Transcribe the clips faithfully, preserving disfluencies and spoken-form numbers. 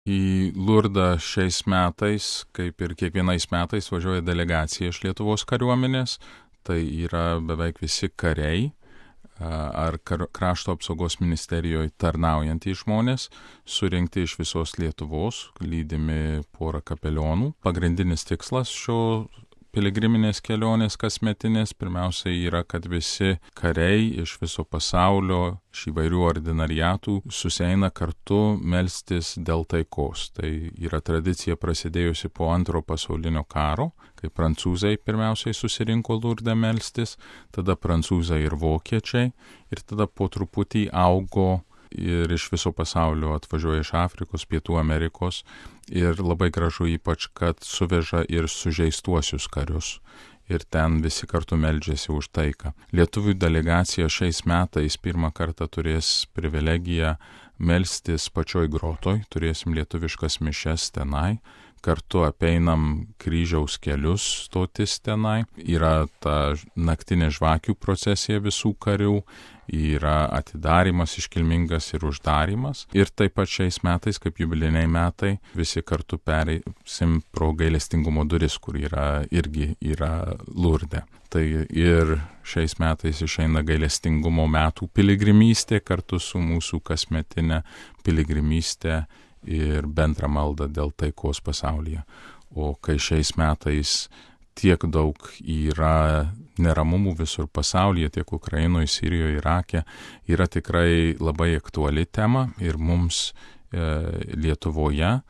Į Lurdą šiais metais, kaip ir kiekvienais metais, važiuoja delegacija iš Lietuvos kariuomenės. Tai yra beveik visi kariai ar krašto apsaugos ministerijoje tarnaujantys žmonės, surinkti iš visos Lietuvos, lydimi porą kapelionų. Pagrindinis tikslas šio piligriminės kelionės kasmetinės pirmiausiai yra, kad visi kariai iš viso pasaulio, iš įvairių ordinariatų susieina kartu melstis dėl taikos. Tai yra tradicija prasidėjusi po antro pasaulinio karo, kai prancūzai pirmiausiai susirinko Lurde melstis, tada prancūzai ir vokiečiai, ir tada po truputį augo ir iš viso pasaulio atvažiuoja iš Afrikos, Pietų Amerikos, ir labai gražu ypač, kad suveža ir sužeistuosius karius. Ir ten visi kartu meldžiasi už taiką. Lietuvių delegacija šiais metais pirmą kartą turės privilegiją melstis pačioj grotoj, turėsim lietuviškas mišias tenai, kartu apeinam kryžiaus kelius stotis tenai, yra ta naktinė žvakių procesija visų karių, yra atidarimas iškilmingas ir uždarimas. Ir taip pat šiais metais, kaip jubiliniai metai, visi kartu pereisim pro gailestingumo duris, kur yra irgi yra Lurde. Tai ir šiais metais išeina gailestingumo metų piligrimystė kartu su mūsų kasmetinė piligrimystė ir bendra malda dėl taikos pasaulyje. O kai šiais metais tiek daug yra neramumų visur pasaulyje, tiek Ukrainoje, Sirijoje, Irake, yra tikrai labai aktuali tema ir mums e, Lietuvoje e,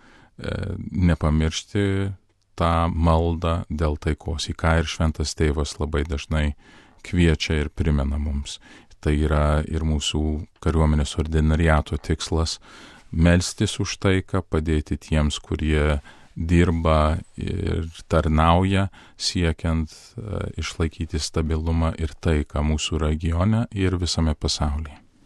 nepamiršti tą maldą dėl taikos, į ką ir Šventas Tėvas labai dažnai kviečia ir primena mums. Tai yra ir mūsų kariuomenės ordinariato tikslas melstis už taiką, padėti tiems, kurie dirba ir tarnauja, siekiant uh, išlaikyti stabilumą ir taiką mūsų regione ir visame pasaulyje.